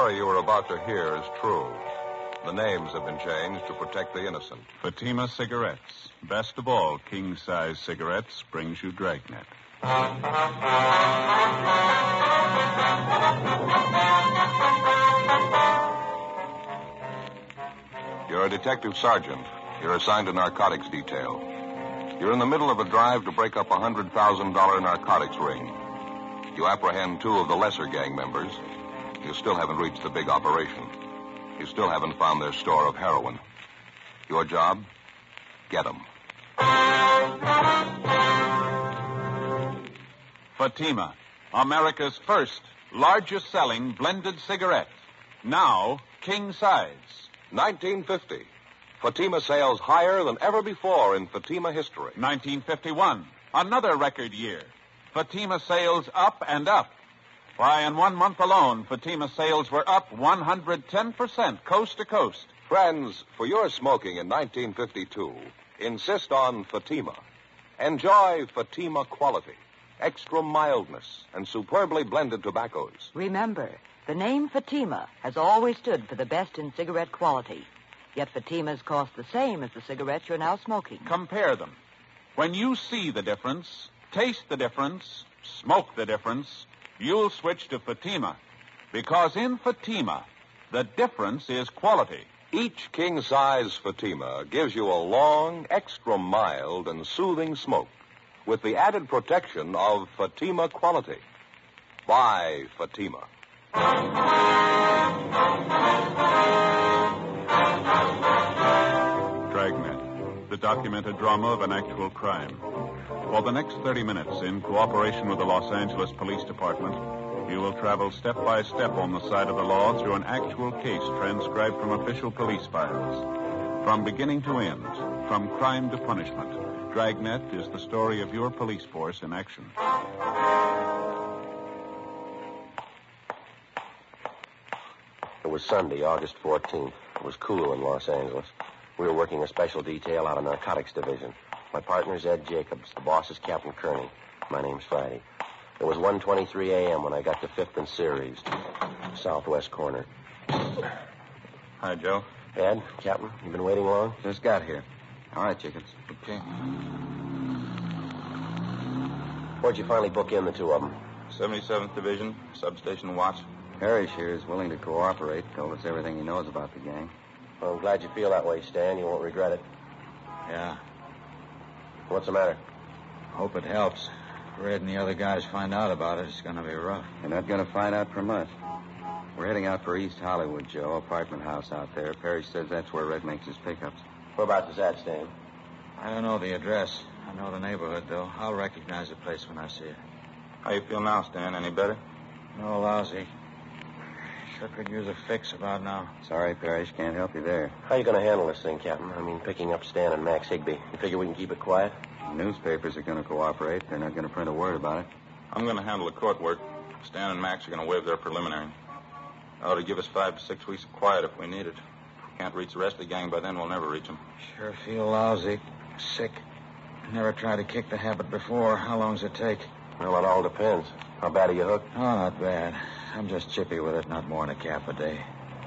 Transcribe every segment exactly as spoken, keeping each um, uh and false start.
story you are about to hear is true. The names have been changed to protect the innocent. Fatima Cigarettes. Best of all, king-size cigarettes brings you Dragnet. You're a detective sergeant. You're assigned to narcotics detail. You're in the middle of a drive to break up a one hundred thousand dollars narcotics ring. You apprehend two of the lesser gang members. You still haven't reached the big operation. You still haven't found their store of heroin. Your job? Get them. Fatima, America's first, largest selling blended cigarette. Now, king size. nineteen fifty. Fatima sales higher than ever before in Fatima history. nineteen fifty-one, another record year. Fatima sales up and up. Why, in one month alone, Fatima sales were up one hundred ten percent coast to coast. Friends, for your smoking in nineteen fifty-two, insist on Fatima. Enjoy Fatima quality, extra mildness, and superbly blended tobaccos. Remember, the name Fatima has always stood for the best in cigarette quality. Yet Fatimas cost the same as the cigarettes you're now smoking. Compare them. When you see the difference, taste the difference, smoke the difference, you'll switch to Fatima. Because in Fatima, the difference is quality. Each king-size Fatima gives you a long, extra mild, and soothing smoke with the added protection of Fatima quality. Buy Fatima. Dragnet, the documented drama of an actual crime. For the next thirty minutes, in cooperation with the Los Angeles Police Department, you will travel step by step on the side of the law through an actual case transcribed from official police files. From beginning to end, from crime to punishment, Dragnet is the story of your police force in action. It was Sunday, August fourteenth. It was cool in Los Angeles. We were working a special detail out of Narcotics Division. My partner's Ed Jacobs. The boss is Captain Kearney. My name's Friday. It was one twenty-three a.m. when I got to fifth and Ceres, southwest corner. Hi, Joe. Ed, Captain, you been waiting long? Just got here. All right, Jacobs. Okay. Where'd you finally book in the two of them? seventy-seventh Division, substation watch. Parrish here is willing to cooperate. Told us everything he knows about the gang. Well, I'm glad you feel that way, Stan. You won't regret it. Yeah. What's the matter? Hope it helps. If Red and the other guys find out about it, it's going to be rough. They're not going to find out from us. We're heading out for East Hollywood, Joe. Apartment house out there. Parrish says that's where Red makes his pickups. Whereabouts is that, Stan? I don't know the address. I know the neighborhood, though. I'll recognize the place when I see it. How you feel now, Stan? Any better? No, lousy. Sure could use a fix about now. Sorry, Parrish. Can't help you there. How you going to handle this thing, Captain? I mean, picking up Stan and Max Higby. You figure we can keep it quiet? The newspapers are going to cooperate. They're not going to print a word about it. I'm going to handle the court work. Stan and Max are going to waive their preliminary. Ought to give us five to six weeks of quiet if we need it. If we can't reach the rest of the gang by then, we'll never reach them. Sure feel lousy. Sick. Never tried to kick the habit before. How long does it take? Well, it all depends. How bad are you hooked? Oh, not bad. I'm just chippy with it. Not more than a cap a day.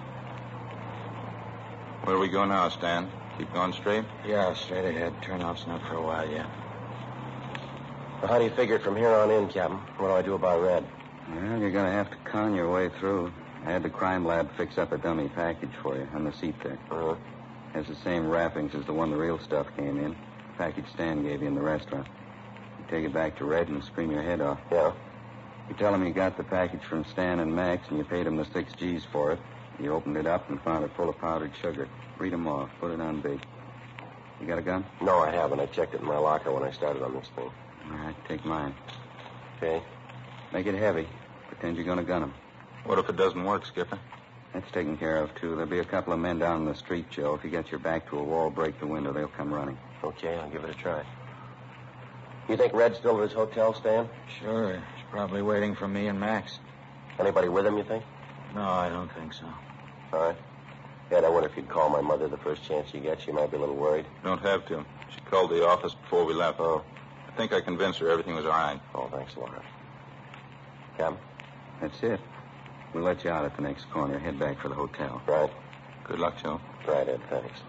Where do we go now, Stan? Keep going straight? Yeah, straight ahead. Turnout's not for a while yet. Well, how do you figure it from here on in, Captain? What do I do about Red? Well, you're going to have to con your way through. I had the crime lab fix up a dummy package for you on the seat there. Uh-huh. Has the same wrappings as the one the real stuff came in. Package Stan gave you in the restaurant. You take it back to Red and scream your head off. Yeah? You tell him you got the package from Stan and Max and you paid him the six G's for it. You opened it up and found it full of powdered sugar. Read 'em off. Put it on big. You got a gun? No, I haven't. I checked it in my locker when I started on this thing. All right, take mine. Okay. Make it heavy. Pretend you're going to gun him. What if it doesn't work, Skipper? That's taken care of, too. There'll be a couple of men down in the street, Joe. If you get your back to a wall, break the window, they'll come running. Okay, I'll give it a try. You think Red's still at his hotel, Stan? Sure. He's probably waiting for me and Max. Anybody with him, you think? No, I don't think so. All right. Ed, I wonder if you'd call my mother the first chance you get. She might be a little worried. Don't have to. She called the office before we left. Oh. I think I convinced her everything was all right. Oh, thanks a lot. Captain? That's it. We'll let you out at the next corner. Head back for the hotel. Right. Good luck, Joe. Right, Ed. Thanks.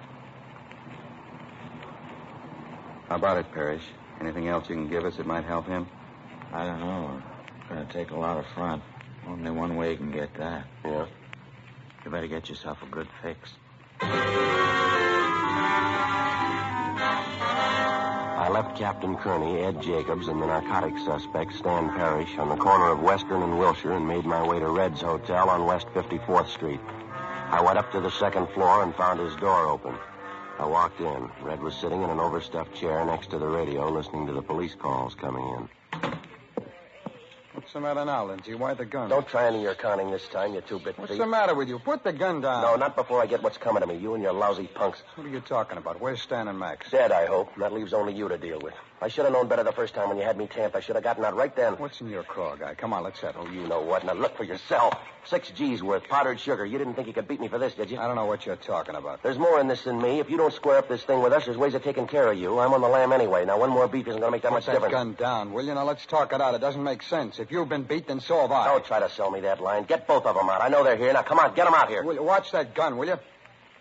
How about it, Parrish? Anything else you can give us that might help him? I don't know. It's going to take a lot of front. Only one way you can get that. Yeah? You better get yourself a good fix. I left Captain Kearney, Ed Jacobs, and the narcotics suspect, Stan Parrish, on the corner of Western and Wilshire and made my way to Red's Hotel on West fifty-fourth Street. I went up to the second floor and found his door open. I walked in. Red was sitting in an overstuffed chair next to the radio, listening to the police calls coming in. What's the matter now, Lindsay? Why the gun? Don't try any of your conning this time, you two-bit thief. What's the matter with you? Put the gun down. No, not before I get what's coming to me. You and your lousy punks. What are you talking about? Where's Stan and Max? Dead, I hope. That leaves only you to deal with. I should have known better the first time when you had me tamped. I should have gotten out right then. What's in your craw, guy? Come on, let's settle. Oh, you know what. Now look for yourself. Six G's worth, powdered sugar. You didn't think you could beat me for this, did you? I don't know what you're talking about. There's more in this than me. If you don't square up this thing with us, there's ways of taking care of you. I'm on the lam anyway. Now, one more beat isn't going to make that Put much that difference. gun down, will you? Now, let's talk it out. It doesn't make sense. If you've been beat, then so have I. Don't try to sell me that line. Get both of them out. I know they're here. Now, come on, get them out here. Will you watch that gun, will you?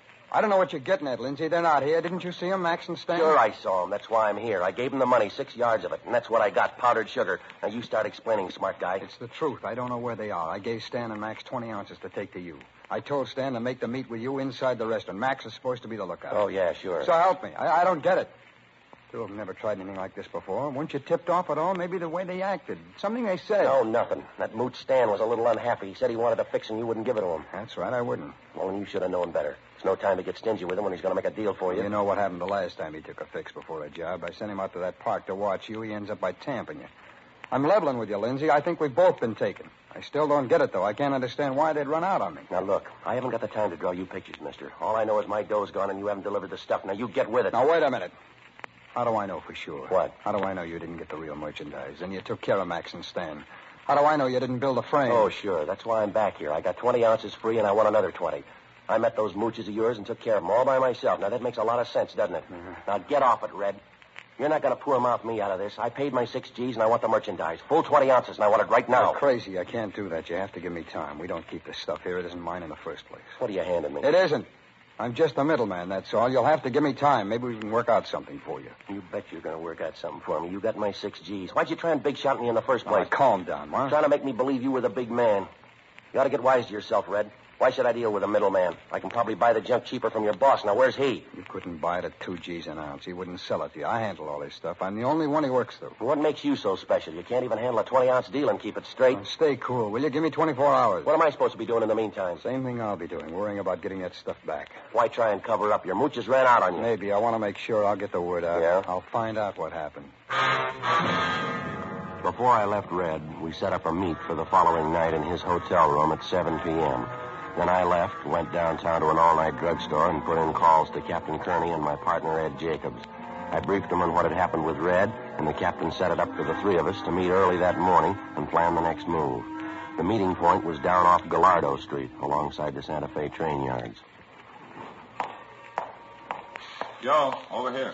I don't know what you're getting at, Lindsay. They're not here. Didn't you see them, Max and Stan? Sure, I saw them. That's why I'm here. I gave them the money, six yards of it, and that's what I got, powdered sugar. Now, you start explaining, smart guy. It's the truth. I don't know where they are. I gave Stan and Max twenty ounces to take to you. I told Stan to make the meet with you inside the restaurant. Max is supposed to be the lookout. Oh, yeah, sure. So help me. I, I don't get it. Two of them never tried anything like this before. Weren't you tipped off at all? Maybe the way they acted. Something they said. No, nothing. That mooch Stan was a little unhappy. He said he wanted to fix and you wouldn't give it to him. That's right, I wouldn't. Well, then you should have known better. There's no time to get stingy with him when he's going to make a deal for you. You know what happened the last time he took a fix before a job. I sent him out to that park to watch you. He ends up by tamping you. I'm leveling with you, Lindsay. I think we've both been taken. I still don't get it, though. I can't understand why they'd run out on me. Now, look, I haven't got the time to draw you pictures, mister. All I know is my dough's gone and you haven't delivered the stuff. Now, you get with it. Now, wait a minute. How do I know for sure? What? How do I know you didn't get the real merchandise? And you took care of Max and Stan? How do I know you didn't build a frame? Oh, sure. That's why I'm back here. I got twenty ounces free and I want another twenty. I met those mooches of yours and took care of them all by myself. Now, that makes a lot of sense, doesn't it? Mm-hmm. Now, get off it, Red. You're not going to poor mouth me out of this. I paid my six G's and I want the merchandise. Full twenty ounces and I want it right now. You're crazy. I can't do that. You have to give me time. We don't keep this stuff here. It isn't mine in the first place. What are you handing me? It isn't. I'm just a middleman, that's all. You'll have to give me time. Maybe we can work out something for you. You bet you're going to work out something for me. You got my six G's. Why'd you try and big shot me in the first place? Now, calm down, Mark. Trying to make me believe you were the big man. You ought to get wise to yourself, Red. Why should I deal with a middleman? I can probably buy the junk cheaper from your boss. Now, where's he? You couldn't buy it at two G's an ounce. He wouldn't sell it to you. I handle all this stuff. I'm the only one he works through. What makes you so special? You can't even handle a twenty-ounce deal and keep it straight. Now, stay cool, will you? Give me twenty-four hours. What am I supposed to be doing in the meantime? Same thing I'll be doing, worrying about getting that stuff back. Why try and cover up? Your mooches ran out on you. Maybe. I want to make sure I'll get the word out. Yeah? I'll find out what happened. Before I left Red, we set up a meet for the following night in his hotel room at seven p.m. Then I left, went downtown to an all-night drugstore, and put in calls to Captain Kearney and my partner, Ed Jacobs. I briefed them on what had happened with Red, and the captain set it up for the three of us to meet early that morning and plan the next move. The meeting point was down off Gallardo Street, alongside the Santa Fe train yards. Joe, over here.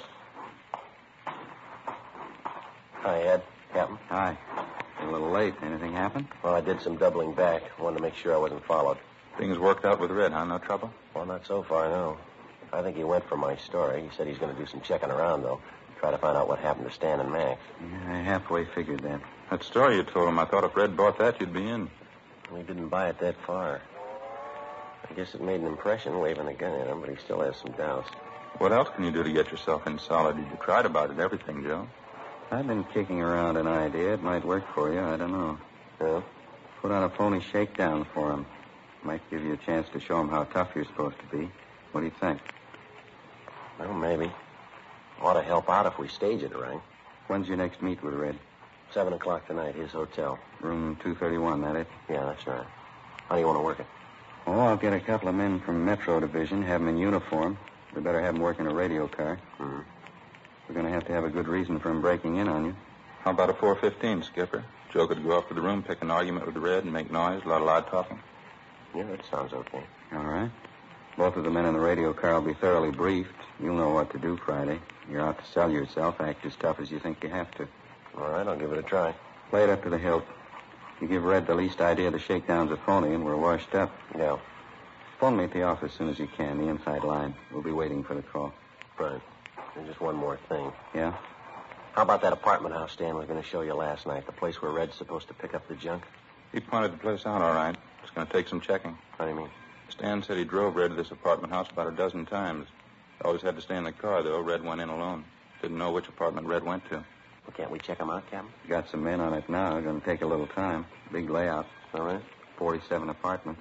Hi, Ed. Captain. Hi. You're a little late. Anything happen? Well, I did some doubling back. Wanted to make sure I wasn't followed. Things worked out with Red, huh? No trouble? Well, not so far, no. I think he went for my story. He said he's going to do some checking around, though. Try to find out what happened to Stan and Max. Yeah, I halfway figured that. That story you told him, I thought if Red bought that, you'd be in. We didn't buy it that far. I guess it made an impression waving a gun at him, but he still has some doubts. What else can you do to get yourself in solid? You tried about it, everything, Joe. I've been kicking around an idea. It might work for you. I don't know. Yeah? Put on a phony shakedown for him. Might give you a chance to show him how tough you're supposed to be. What do you think? Well, maybe. Ought to help out if we stage it right. When's your next meet with Red? Seven o'clock tonight, his hotel. Room two thirty-one, that it? Yeah, that's right. How do you want to work it? Oh, I'll get a couple of men from Metro Division, have them in uniform. We better have them working a radio car. Mm-hmm. We're going to have to have a good reason for him breaking in on you. How about a four fifteen, Skipper? Joe could go up to the room, pick an argument with Red, and make noise, a lot of loud talking. Yeah, that sounds okay. All right. Both of the men in the radio car will be thoroughly briefed. You'll know what to do Friday. You're out to sell yourself. Act as tough as you think you have to. All right, I'll give it a try. Play it up to the hilt. You give Red the least idea the shakedown's a phony and we're washed up. Yeah. Phone me at the office as soon as you can, the inside line. We'll be waiting for the call. Right. And just one more thing. Yeah? How about that apartment house Stan was going to show you last night? The place where Red's supposed to pick up the junk? He pointed the place out all right. It's going to take some checking. What do you mean? Stan said he drove Red to this apartment house about a dozen times. Always had to stay in the car, though. Red went in alone. Didn't know which apartment Red went to. Well, can't we check him out, Captain? Got some men on it now. Going to take a little time. Big layout. All right. forty-seven apartments.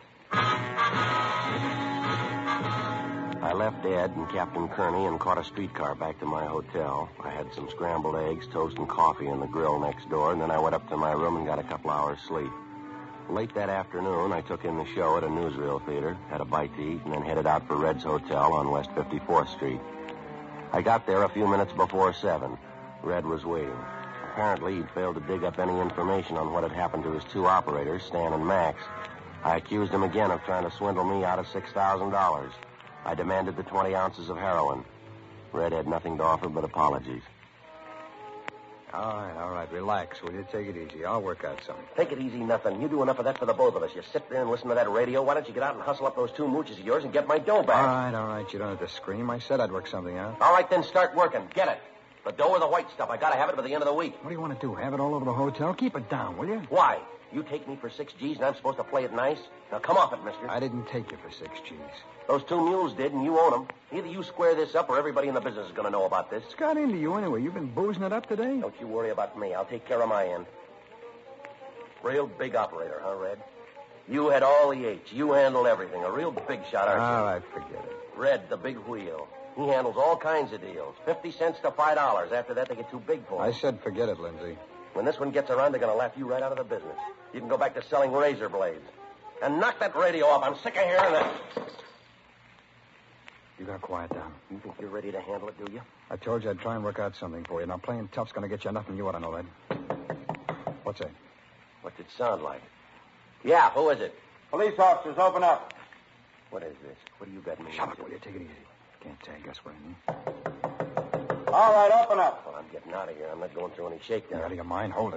I left Ed and Captain Kearney and caught a streetcar back to my hotel. I had some scrambled eggs, toast, and coffee in the grill next door, and then I went up to my room and got a couple hours sleep. Late that afternoon, I took in the show at a newsreel theater, had a bite to eat, and then headed out for Red's Hotel on West fifty-fourth Street. I got there a few minutes before seven. Red was waiting. Apparently, he'd failed to dig up any information on what had happened to his two operators, Stan and Max. I accused him again of trying to swindle me out of six thousand dollars. I demanded the twenty ounces of heroin. Red had nothing to offer but apologies. All right, all right. Relax, will you? Take it easy. I'll work out something. Take it easy, nothing. You do enough of that for the both of us. You sit there and listen to that radio. Why don't you get out and hustle up those two mooches of yours and get my dough back? All right, all right. You don't have to scream. I said I'd work something out. All right, then start working. Get it. The dough or the white stuff. I gotta have it by the end of the week. What do you want to do? Have it all over the hotel? Keep it down, will you? Why? You take me for six G's and I'm supposed to play it nice? Now come off it, mister. I didn't take you for six G's. Those two mules did, and you own them. Either you square this up or everybody in the business is going to know about this. What's got into you anyway? You've been boozing it up today? Don't you worry about me. I'll take care of my end. Real big operator, huh, Red? You had all the H. You handled everything. A real big shot, aren't you? All right, forget it. Red, the big wheel. He handles all kinds of deals. Fifty cents to five dollars. After that, they get too big for him. I said forget it, Lindsay. When this one gets around, they're going to laugh you right out of the business. You can go back to selling razor blades. And knock that radio off. I'm sick of hearing that. You gotta quiet down. You think you're ready to handle it, do you? I told you I'd try and work out something for you. Now, playing tough's gonna get you nothing. You ought to know that. What's that? What's it sound like? Yeah, who is it? Police officers, open up. What is this? What do you got in me? Shut up, will you? Take it easy. Can't tag us what I mean. All right, open up. Well, I'm getting out of here. I'm not going through any shakedown. You're out of your mind. Hold it.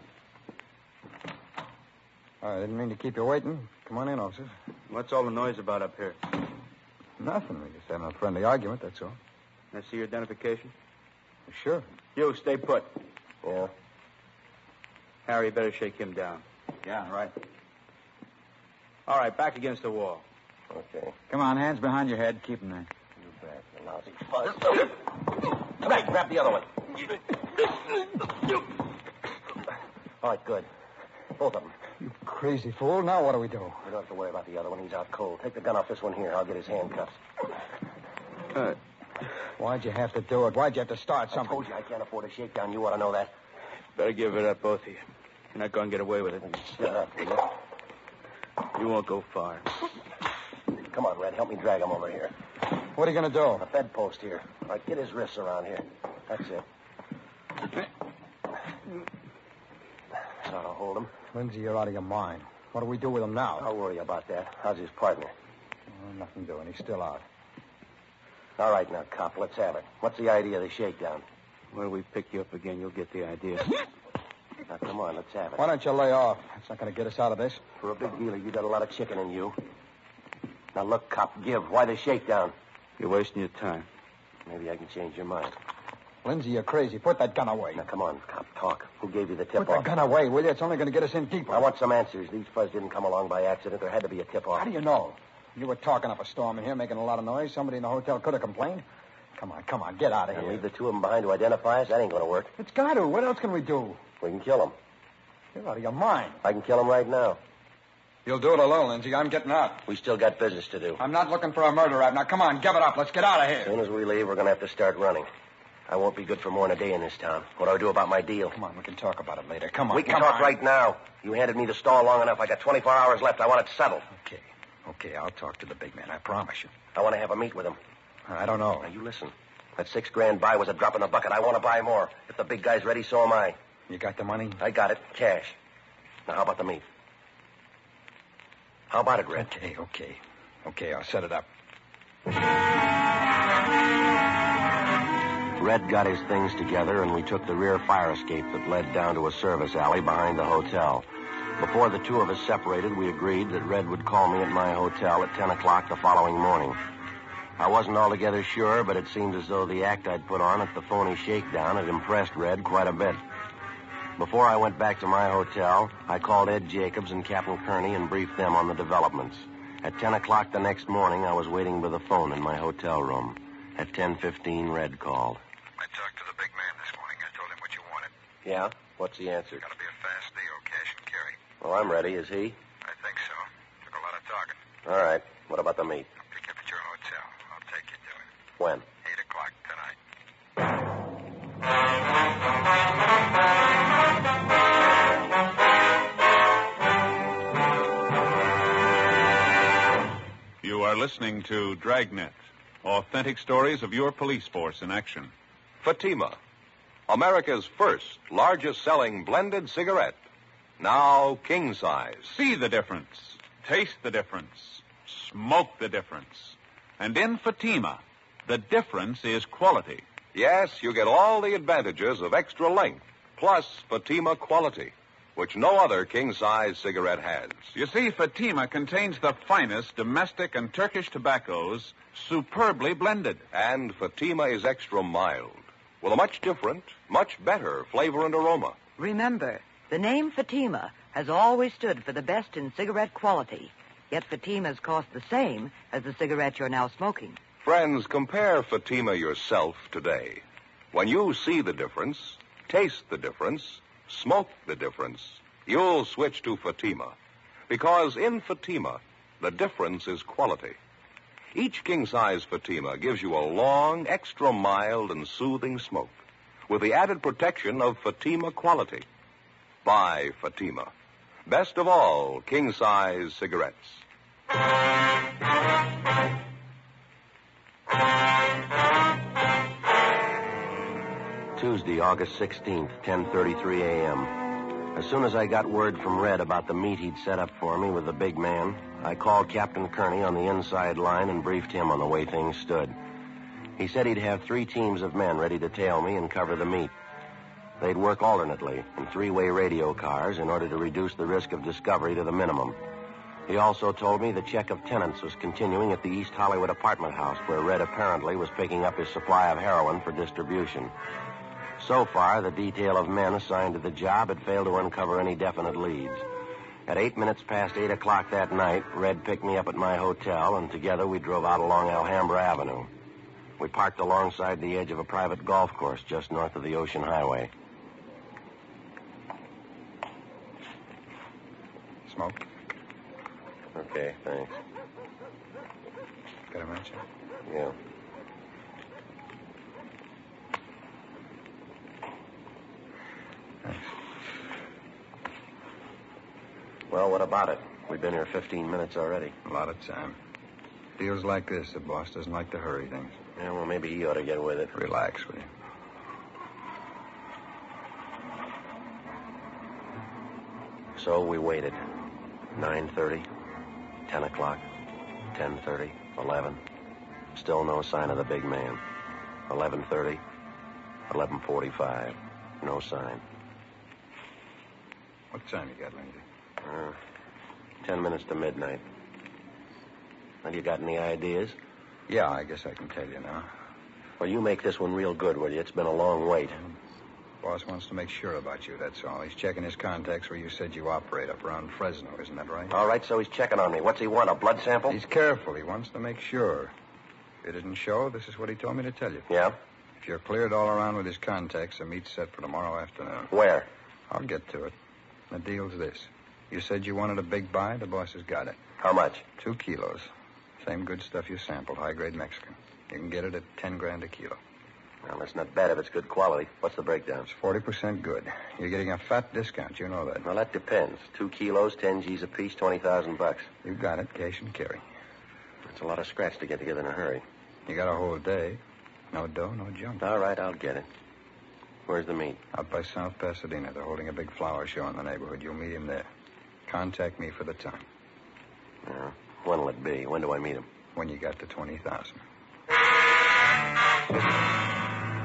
I didn't mean to keep you waiting. Come on in, officers. What's all the noise about up here? Nothing. We're just having a friendly argument, that's all. Can I see your identification? Sure. You, stay put. Yeah? Harry, you better shake him down. Yeah, right. All right, back against the wall. Okay. Come on, hands behind your head. Keep them there. You bet, you lousy fuzz. Come back, grab the other one. All right, good. Both of them. You crazy fool. Now what do we do? You don't have to worry about the other one. He's out cold. Take the gun off this one here. I'll get his handcuffs. Uh, why'd you have to do it? Why'd you have to start something? I told you I can't afford a shakedown. You ought to know that. Better give it up, both of you. You're not going to get away with it. Shut up, will you? You won't go far. Come on, Red. Help me drag him over here. What are you going to do? A bedpost here. All right, get his wrists around here. That's it. That ought to hold him. Lindsay, you're out of your mind. What do we do with him now? I'll worry about that. How's his partner? Oh, nothing doing. He's still out. All right, now, cop, let's have it. What's the idea of the shakedown? When we pick you up again, you'll get the idea. Now, come on, let's have it. Why don't you lay off? It's not going to get us out of this. For a big dealer, you got a lot of chicken in you. Now, look, cop, give. Why the shakedown? You're wasting your time. Maybe I can change your mind. Lindsay, you're crazy. Put that gun away. Now, come on, cop, talk. Who gave you the Put tip-off? the gun away, will you? It's only going to get us in deeper. I want some answers. These fuzz didn't come along by accident. There had to be a tip-off. How do you know? You were talking up a storm in here, making a lot of noise. Somebody in the hotel could have complained. Come on, come on, get out of And here. leave the two of them behind to identify us? That ain't going to work. It's got to. What else can we do? We can kill them. You're out of your mind. I can kill them right now. You'll do it alone, Lindsay. I'm getting out. We still got business to do. I'm not looking for a murder rap. Now, come on, give it up. Let's get out of As here. soon as we leave, we're going to have to start running. I won't be good for more than a day in this town. What do I do about my deal? Come on, we can talk about it later. Come on, We can come talk on. right now. You handed me the stall long enough. I got twenty-four hours left. I want it settled. Okay, okay, I'll talk to the big man. I promise you. I want to have a meet with him. I don't know. Now, you listen. That six grand buy was a drop in the bucket. I want to buy more. If the big guy's ready, so am I. You got the money? I got it. Cash. Now, how about the meet? How about it, Red? Okay, okay. Okay, I'll set it up. Red got his things together, and we took the rear fire escape that led down to a service alley behind the hotel. Before the two of us separated, we agreed that Red would call me at my hotel at ten o'clock the following morning. I wasn't altogether sure, but it seemed as though the act I'd put on at the phony shakedown had impressed Red quite a bit. Before I went back to my hotel, I called Ed Jacobs and Captain Kearney and briefed them on the developments. At ten o'clock the next morning, I was waiting by the phone in my hotel room. At ten fifteen, Red called. I talked to the big man this morning. I told him what you wanted. Yeah? What's the answer? It's going to be a fast deal, cash and carry. Well, I'm ready. Is he? I think so. Took a lot of talking. All right. What about the meet? I'll pick you up at your hotel. I'll take you to it. When? Eight o'clock tonight. You are listening to Dragnet, authentic stories of your police force in action. Fatima, America's first largest-selling blended cigarette. Now king size. See the difference. Taste the difference. Smoke the difference. And in Fatima, the difference is quality. Yes, you get all the advantages of extra length, plus Fatima quality, which no other king-size cigarette has. You see, Fatima contains the finest domestic and Turkish tobaccos, superbly blended. And Fatima is extra mild, with a much different, much better flavor and aroma. Remember, the name Fatima has always stood for the best in cigarette quality, yet Fatimas cost the same as the cigarette you're now smoking. Friends, compare Fatima yourself today. When you see the difference, taste the difference, smoke the difference, you'll switch to Fatima. Because in Fatima, the difference is quality. Each king-size Fatima gives you a long, extra mild and soothing smoke with the added protection of Fatima quality. Buy Fatima. Best of all king-size cigarettes. Tuesday, August sixteenth, ten thirty-three a.m. As soon as I got word from Red about the meet he'd set up for me with the big man, I called Captain Kearney on the inside line and briefed him on the way things stood. He said he'd have three teams of men ready to tail me and cover the meet. They'd work alternately in three-way radio cars in order to reduce the risk of discovery to the minimum. He also told me the check of tenants was continuing at the East Hollywood apartment house, where Red apparently was picking up his supply of heroin for distribution. So far, the detail of men assigned to the job had failed to uncover any definite leads. At eight minutes past eight o'clock that night, Red picked me up at my hotel, and together we drove out along Alhambra Avenue. We parked alongside the edge of a private golf course just north of the Ocean Highway. Smoke? Okay, thanks. Got a match? Yeah. Thanks. Well, what about it? We've been here fifteen minutes already. A lot of time. Deals like this, the boss doesn't like to hurry things. Yeah, well, maybe he ought to get with it. Relax, will you? So we waited. nine thirty, ten o'clock, ten thirty, eleven. Still no sign of the big man. eleven thirty, eleven forty-five. No sign. What time you got, Lindsay? Uh, ten minutes to midnight. Well, you got any ideas? Yeah, I guess I can tell you now. Well, you make this one real good, will you? It's been a long wait. Boss wants to make sure about you, that's all. He's checking his contacts where you said you operate up around Fresno, isn't that right? All right, so he's checking on me. What's he want, a blood sample? He's careful. He wants to make sure. If it didn't show, this is what he told me to tell you. Yeah? If you're cleared all around with his contacts, the meet's set for tomorrow afternoon. Where? I'll get to it. The deal's this. You said you wanted a big buy. The boss has got it. How much? Two kilos. Same good stuff you sampled, high-grade Mexican. You can get it at ten grand a kilo. Well, that's not bad if it's good quality. What's the breakdown? It's forty percent good. You're getting a fat discount. You know that. Well, that depends. Two kilos, ten G's apiece, twenty thousand bucks. You got it. Cash and carry. That's a lot of scratch to get together in a hurry. You got a whole day. No dough, no junk. All right, I'll get it. Where's the meet? Out by South Pasadena. They're holding a big flower show in the neighborhood. You'll meet him there. Contact me for the time. Yeah. When'll it be? When do I meet him? When you got to twenty thousand.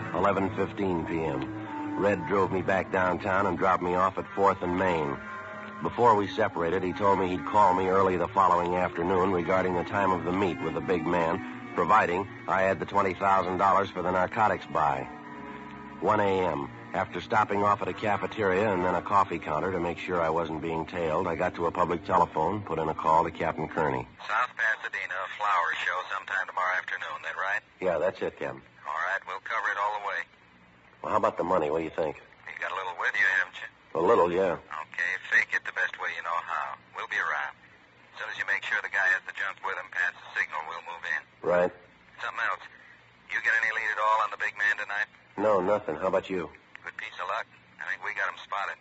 eleven fifteen p.m. Red drove me back downtown and dropped me off at fourth and Main. Before we separated, he told me he'd call me early the following afternoon regarding the time of the meet with the big man, providing I had the twenty thousand dollars for the narcotics buy. one a.m. After stopping off at a cafeteria and then a coffee counter to make sure I wasn't being tailed, I got to a public telephone, put in a call to Captain Kearney. South Pasadena flower show sometime tomorrow afternoon, that right? Yeah, that's it, Captain. All right, we'll cover it all the way. Well, how about the money? What do you think? You got a little with you, haven't you? A little, yeah. Okay, fake it the best way you know how. We'll be around. As soon as you make sure the guy has the junk with him past the signal, we'll move in. Right. Something else. You get any lead at all on the big man tonight? No, nothing. How about you? Good piece of luck. I think we got him spotted.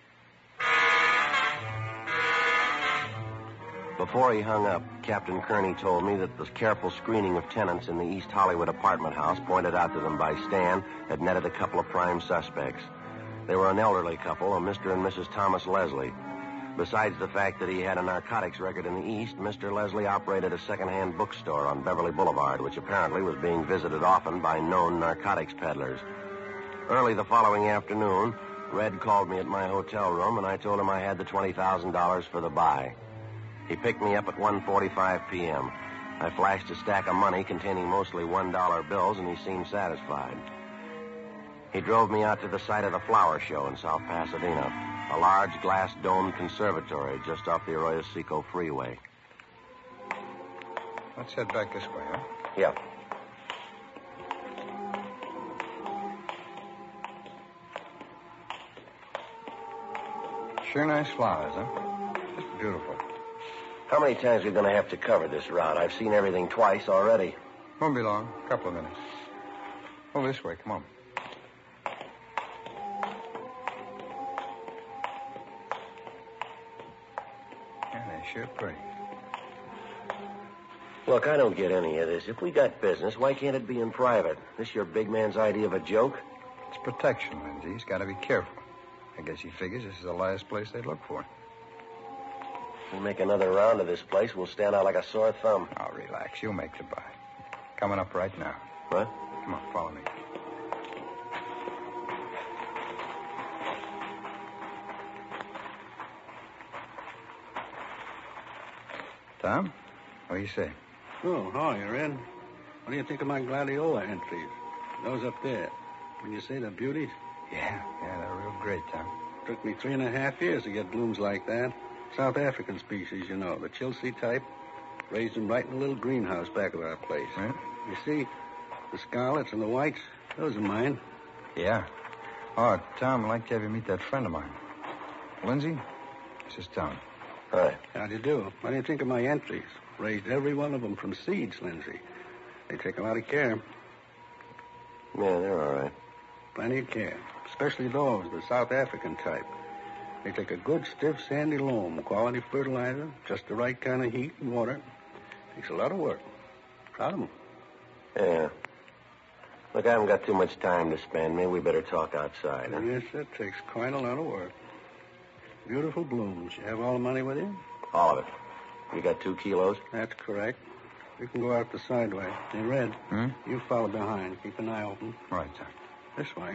Before he hung up, Captain Kearney told me that the careful screening of tenants in the East Hollywood apartment house pointed out to them by Stan had netted a couple of prime suspects. They were an elderly couple, a Mister and Missus Thomas Leslie. Besides the fact that he had a narcotics record in the East, Mister Leslie operated a second-hand bookstore on Beverly Boulevard, which apparently was being visited often by known narcotics peddlers. Early the following afternoon, Red called me at my hotel room, and I told him I had the twenty thousand dollars for the buy. He picked me up at one forty-five p.m. I flashed a stack of money containing mostly one-dollar bills, and he seemed satisfied. He drove me out to the site of the flower show in South Pasadena, a large glass-domed conservatory just off the Arroyo Seco freeway. Let's head back this way, huh? Yeah. Sure nice flowers, huh? Just beautiful. How many times are we going to have to cover this route? I've seen everything twice already. Won't be long. A couple of minutes. Over this way. Come on. Yeah, they're sure pretty. Look, I don't get any of this. If we got business, why can't it be in private? This your big man's idea of a joke? It's protection, Lindsay. He's got to be careful. I guess he figures this is the last place they'd look for him. We'll make another round of this place. We'll stand out like a sore thumb. Now, relax. You'll make the buy. Coming up right now. What? Come on, follow me. Tom, what do you say? Oh, hi, Red. What do you think of my gladiola entries? Those up there. When you say they're beauties? Yeah, yeah, they're real great, Tom. Took me three and a half years to get blooms like that. South African species, you know, the Chilsea type. Raised them right in a little greenhouse back of our place. Right. You see, the scarlets and the whites, those are mine. Yeah. Oh, Tom, I'd like to have you meet that friend of mine. Lindsay, this is Tom. Hi. How do you do? What do you think of my entries? Raised every one of them from seeds, Lindsay. They take a lot of care. Yeah, they're all right. Plenty of care. Especially those, the South African type. They take a good, stiff, sandy loam, quality fertilizer, just the right kind of heat and water. Takes a lot of work. Proud of them. Yeah. Look, I haven't got too much time to spend. Maybe we better talk outside, huh? Yes, that takes quite a lot of work. Beautiful blooms. You have all the money with you? All of it. You got two kilos? That's correct. You can go out the side way. Hey, Red, Hmm? you follow behind. Keep an eye open. Right, Tom. This way.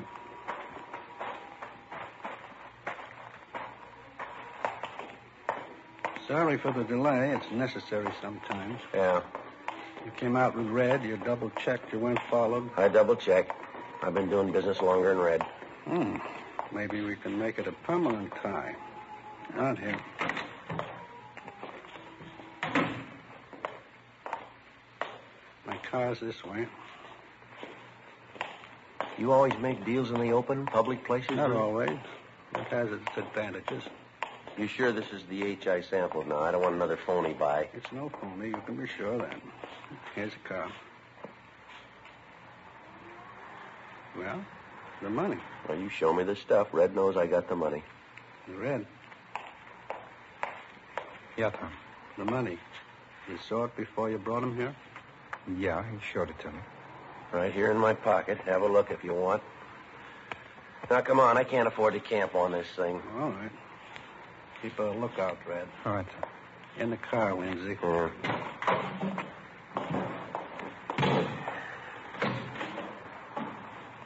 Sorry for the delay. It's necessary sometimes. Yeah. You came out with Red. You double-checked. You weren't followed. I double-checked. I've been doing business longer than Red. Hmm. Maybe we can make it a permanent tie. Out here. My car's this way. You always make deals in the open, public places? Not huh? always. It has its advantages. You sure this is the H I sample now? I don't want another phony buy. It's no phony. You can be sure of that. Here's a car. Well, the money. Well, you show me the stuff. Red knows I got the money. Red, Yeah, Tom. the money. You saw it before you brought him here? Yeah, he showed it to me. Right here in my pocket. Have a look if you want. Now, come on. I can't afford to camp on this thing. All right. Keep a lookout, Red. All right, Tom. In the car, Lindsay. Yeah.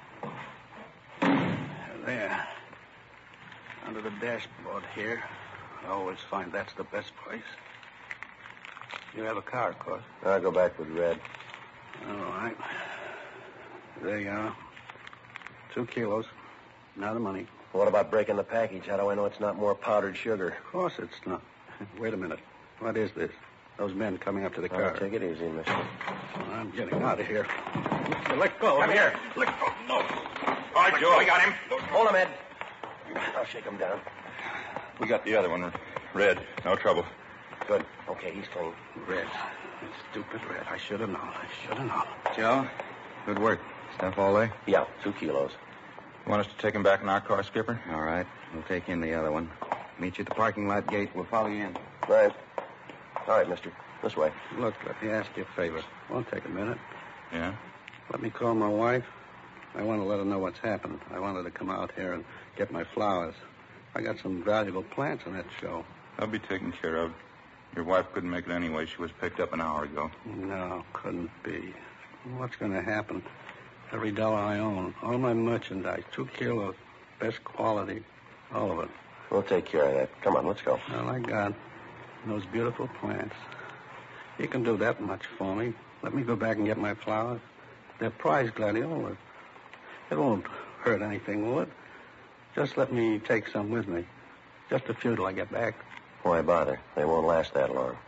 There. Under the dashboard here. I always find that's the best place. You have a car, of course. I'll go back with Red. All right. There you are. Two kilos. Now the money. What about breaking the package? How do I know it's not more powdered sugar? Of course it's not. Wait a minute. What is this? Those men coming up to the car. Oh, take it easy, mister. Well, I'm getting out of here. Let go. Come here. Let go. No. All right, Joe, I got him. Hold him, Ed. I'll shake him down. We got the other one. Red. No trouble. Good. Okay, he's clean. Red. Stupid Red. I should have known. I should have known. Joe, good work. Stuff all there? Yeah, two kilos. You want us to take him back in our car, Skipper? All right. We'll take in the other one. Meet you at the parking lot gate. We'll follow you in. Right. All right, mister. This way. Look, let me ask you a favor. Won't take a minute. Yeah? Let me call my wife. I want to let her know what's happened. I want her to come out here and get my flowers. I got some valuable plants in that show. I'll be taken care of. Your wife couldn't make it anyway. She was picked up an hour ago. No, couldn't be. What's going to happen? Every dollar I own, all my merchandise, two kilos, best quality, all of it. We'll take care of that. Come on, let's go. All I got, those beautiful plants. You can do that much for me. Let me go back and get my flowers. They're prize gladiolas. It won't hurt anything, will it? Just let me take some with me. Just a few till I get back. Why bother? They won't last that long.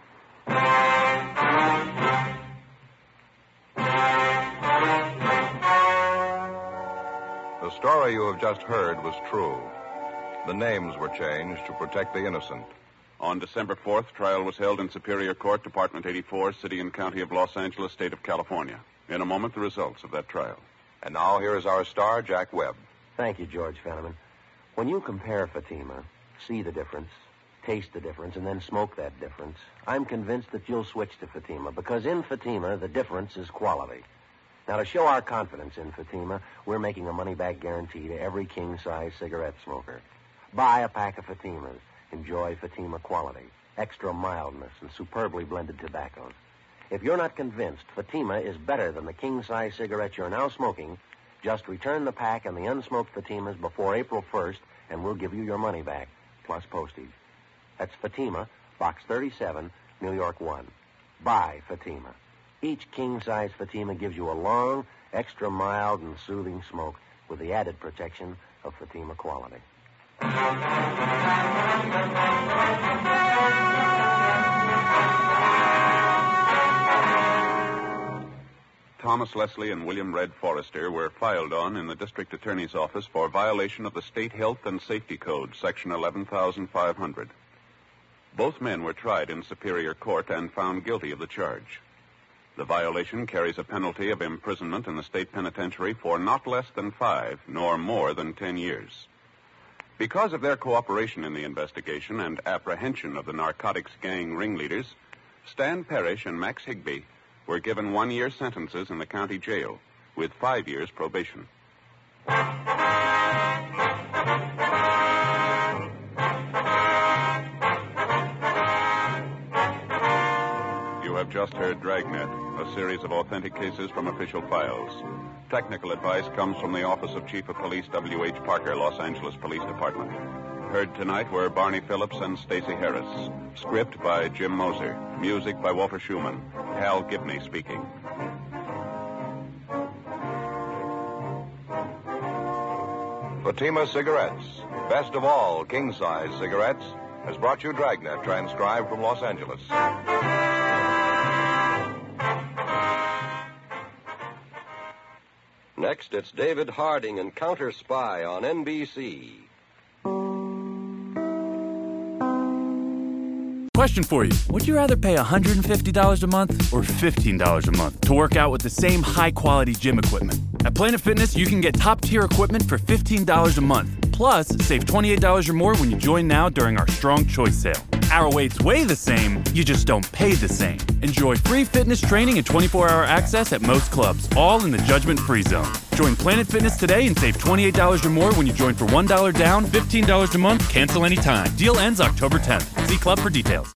The story you have just heard was true. The names were changed to protect the innocent. On December fourth, trial was held in Superior Court, Department eighty-four, City and County of Los Angeles, State of California. In a moment, the results of that trial. And now here is our star, Jack Webb. Thank you, George Fenneman. When you compare Fatima, see the difference, taste the difference, and then smoke that difference, I'm convinced that you'll switch to Fatima, because in Fatima, the difference is quality. Now, to show our confidence in Fatima, we're making a money-back guarantee to every king-size cigarette smoker. Buy a pack of Fatimas. Enjoy Fatima quality, extra mildness, and superbly blended tobaccos. If you're not convinced Fatima is better than the king-size cigarette you're now smoking, just return the pack and the unsmoked Fatimas before April first, and we'll give you your money back, plus postage. That's Fatima, Box thirty-seven, New York one. Buy Fatima. Each king-size Fatima gives you a long, extra mild, and soothing smoke with the added protection of Fatima quality. Thomas Leslie and William Red Forrester were filed on in the district attorney's office for violation of the State Health and Safety Code, Section eleven thousand five hundred. Both men were tried in Superior Court and found guilty of the charge. The violation carries a penalty of imprisonment in the state penitentiary for not less than five, nor more than ten years. Because of their cooperation in the investigation and apprehension of the narcotics gang ringleaders, Stan Parrish and Max Higbee were given one-year sentences in the county jail with five years probation. You have just heard Dragnet, a series of authentic cases from official files. Technical advice comes from the Office of Chief of Police W H Parker, Los Angeles Police Department. Heard tonight were Barney Phillips and Stacey Harris. Script by Jim Moser. Music by Walter Schumann. Hal Gibney speaking. Fatima Cigarettes, best of all king-size cigarettes, has brought you Dragnet, transcribed from Los Angeles. Next, it's David Harding and Counter Spy on N B C. Question for you. Would you rather pay one hundred fifty dollars a month or fifteen dollars a month to work out with the same high-quality gym equipment? At Planet Fitness, you can get top-tier equipment for fifteen dollars a month. Plus, save twenty-eight dollars or more when you join now during our Strong Choice sale. Our weights weigh the same, you just don't pay the same. Enjoy free fitness training and twenty-four hour access at most clubs, all in the judgment-free zone. Join Planet Fitness today and save twenty-eight dollars or more when you join for one dollar down, fifteen dollars a month, cancel anytime. Deal ends October tenth. See club for details.